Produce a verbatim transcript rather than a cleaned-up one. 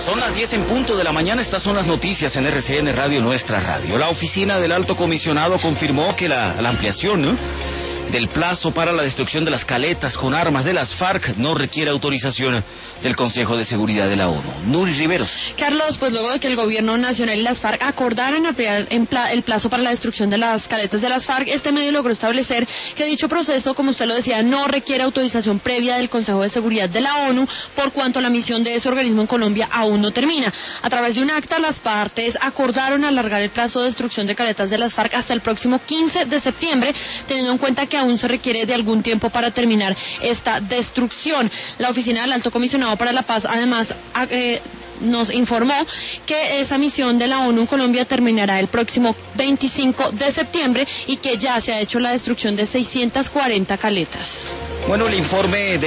Son las diez en punto de la mañana, estas son las noticias en R C N Radio, nuestra radio. La oficina del Alto Comisionado confirmó que la, la ampliación, ¿no?, del plazo para la destrucción de las caletas con armas de las FARC no requiere autorización del Consejo de Seguridad de la ONU. Nuri Riveros. Carlos, pues luego de que el gobierno nacional y las FARC acordaran ampliar el plazo para la destrucción de las caletas de las FARC, este medio logró establecer que dicho proceso, como usted lo decía, no requiere autorización previa del Consejo de Seguridad de la ONU, por cuanto la misión de ese organismo en Colombia aún no termina. A través de un acta, las partes acordaron alargar el plazo de destrucción de caletas de las FARC hasta el próximo quince de septiembre, teniendo en cuenta que aún se requiere de algún tiempo para terminar esta destrucción. La oficina del Alto Comisionado para la Paz, además, eh, nos informó que esa misión de la ONU en Colombia terminará el próximo veinticinco de septiembre y que ya se ha hecho la destrucción de seiscientas cuarenta caletas. Bueno, el informe de